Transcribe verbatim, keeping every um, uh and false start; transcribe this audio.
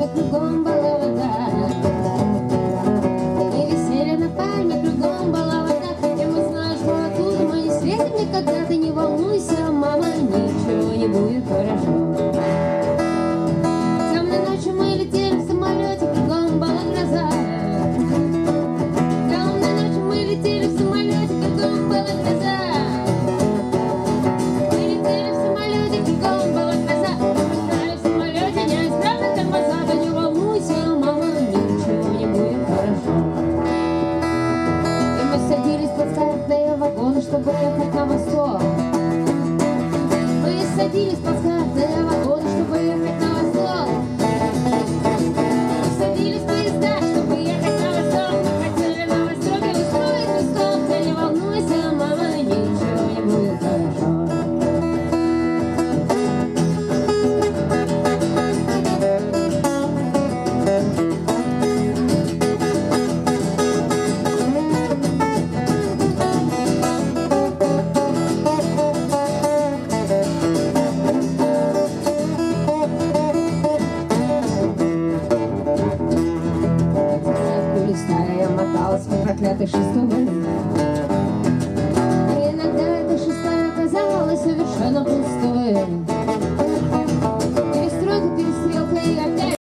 пальме, кругом была вода. Мы висели на пальме, кругом была вода. И мы знаем, что оттуда мы не светим никогда. Ты не волнуйся, мама, ничего не будет хорошо. Темной ночью мы летели в самолете, кругом была гроза. Темной ночью мы летели в самолете, кругом была гроза. Мы летели в самолете, кругом была гроза. Мы стали в самолете неисправно тормоза. Да не волнуйся, мама, ничего не будет хорошо. И мы садились под скатные вагоны, чтобы ехать на восток. Мы садились под скатные вагоны, чтобы ехать на восток. Мы садились в поезда, чтобы ехать на восток. Мы хотели на востоке устроить восток. Да не волнуйся, мама, ничего не будет хорошо. Я моталась по проклятой шестовой.